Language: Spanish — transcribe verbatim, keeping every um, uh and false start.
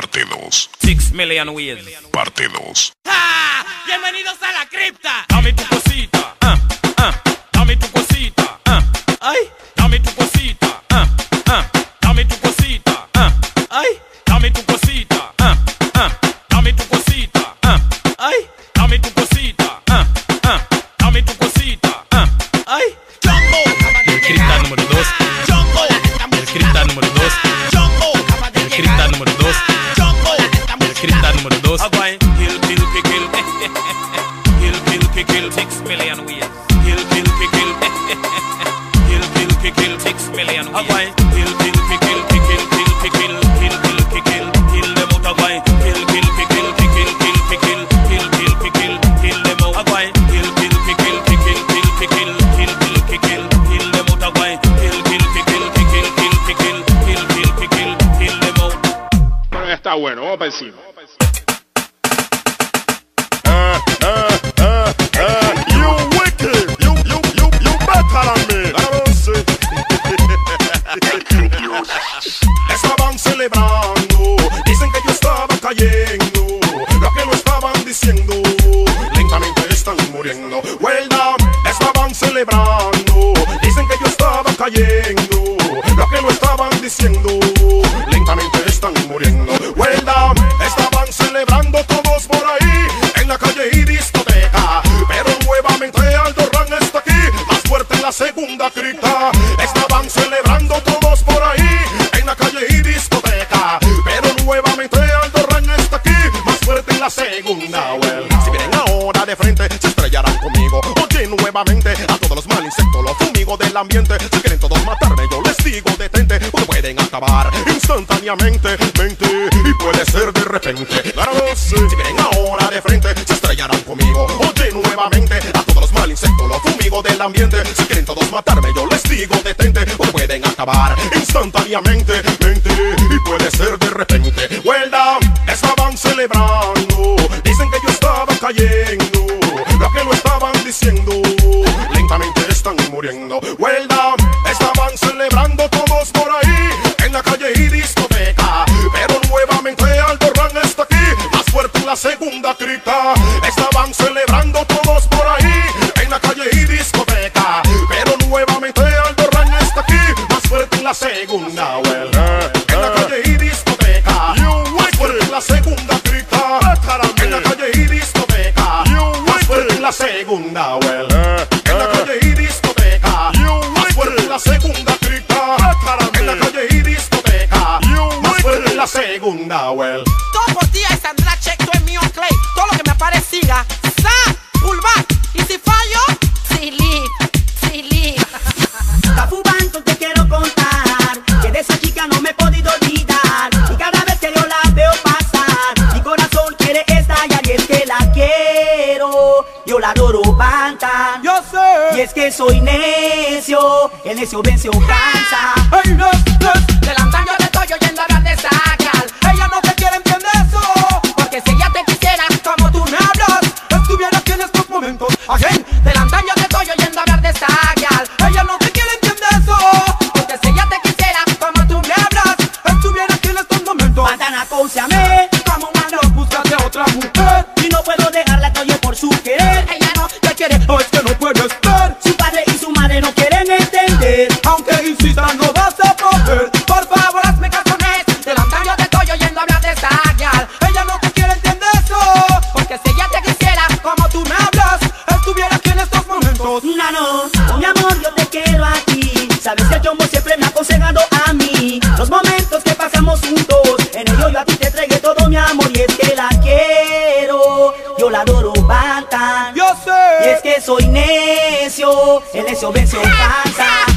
Parte dos. Six million ways. Parte dos. ¡Ah! ¡Bienvenidos a la cripta! Dame tu cosita, ah, ah. Dame tu cosita, ah. Ay, dame tu cosita, ah, ah. Dame tu cosita, ah. Ay, dame tu cosita, ah, ah. Dame tu cosita, ah. Ay, dame tu cosita, ah, ah. Dame tu cosita, ah. Ay, el cripta número dos. El cripta número dos. El cripta número dos. El cripta número dos. Kill, kill, kill, kill. Kill, kill, kill, kill. Six million ways. Kill, kill, kill, kill. Kill, kill, kill, kill. Six million ways. Kill, kill, kill, kill, kill, kill, kill, kill, kill, kill, kill, kill. Kill them out, agway. Kill, kill, kill, kill, kill, kill, kill, kill, kill, kill, kill, kill, kill them out, agway. Kill, kill, kill, kill, kill, kill, kill, kill, kill, kill, kill, kill, kill them out, agway. Kill, kill, kill, kill, kill, kill, kill, kill, kill, kill, kill, kill, kill them out. Bueno, ya está bueno, vamos para encima. Estaban celebrando, dicen que yo estaba cayendo. Lo que lo estaban diciendo, lentamente están muriendo. Well down, estaban celebrando, dicen que yo estaba cayendo. Lo que lo estaban diciendo, lentamente están muriendo. Well down, estaban celebrando todos por ahí, en la calle y discoteca. Pero nuevamente Aldo Ran está aquí, más fuerte en la segunda cripta. Estaban celebrando todos por ahí, en la calle y discoteca. Pero nuevamente Aldo Ran está aquí, más fuerte en la segunda. Well, si vienen ahora de frente, se estrellarán conmigo. Oye, nuevamente a todos los mal insectos, los fumigo del ambiente. Si quieren todos matarme, yo les digo detente, porque pueden acabar instantáneamente, mente, y puede ser de repente. Claro, sí. Si vienen ahora de frente, se estrellarán conmigo. Oye, nuevamente a todos los mal insectos, los fumigo del ambiente. Si quieren todos matarme, yo les digo detente, porque pueden acabar instantáneamente, mente, y puede ser de repente. Well down, estaban celebrando, dicen que yo estaba cayendo. Lo que lo estaban diciendo, lentamente están muriendo. Well down, estaban celebrando todos por ahí, en la calle y discoteca. Pero nuevamente Aldo Ran está aquí, más fuerte en la segunda cripta. Estaban celebrando todos por ahí, en la calle y discoteca. Pero nuevamente Aldo Ran está aquí, más fuerte en la segunda. Well, en la calle y discoteca, más fuerte en la segunda cripta. En la calle y discoteca, más fuerte en la segunda. Well, en la calle y discoteca, más fuerte en la segunda cripta. En la calle y discoteca, más fuerte en la segunda. Well, todo por ti, Sandra, check, tú es mío, Clay. Todo lo que me aparecía, sa, pull back. Y si fallo, sí, leave, sí, leave. Cafubanto, te quiero contar que de esa chica no me he podido olvidar. Y cada vez que yo la veo pasar, mi corazón quiere estallar. Y es que la quiero, yo la adoro, Bantan. Yo sé. Y es que soy necio, el necio vence o cansa. Hey, no, no. Del antaño le estoy oyendo hablar de sacar. Ella no te quiere entender eso, porque si ella te quisiera como tú me hablas, estuviera aquí en estos momentos. Again, del antaño te estoy oyendo hablar de sacar. Ella no te quiere entender eso, porque si ella te quisiera como tú me hablas, estuviera aquí en estos momentos. Bantan, acónciame, Como un malo, búscate a otra mujer. y no puedo dejarla, estoy por su querer. Ella no te quiere, o es que no puede estar. Su padre y su madre no quieren entender. Aunque insistan, no vas a poder. Por favor, hazme casones. Del antaño te estoy oyendo hablar de esa gal. Ella no te quiere entender eso, porque si ella te quisiera como tú me hablas, estuviera aquí en estos momentos. Nano, oh, mi amor, yo te quiero a ti. Sabes que el chombo siempre me ha aconsejado a mí. Los momentos que pasamos juntos, en ello yo a ti te entregué todo mi amor. Y es que la quiero, yo la adoro, Bantan. Yo Y sé. es que soy necio, el necio vence o cansa.